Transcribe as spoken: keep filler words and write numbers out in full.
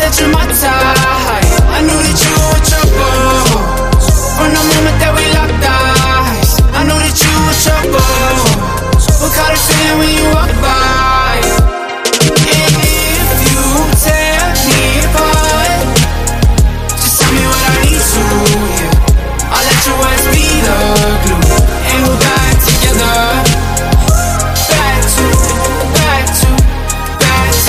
that you're my type. I knew that you were trouble from the moment that we locked eyes. I knew that you were trouble. What caught a feeling when you walk by? If you tear me apart, just tell me what I need to, yeah. I'll let your words be the glue. And we'll die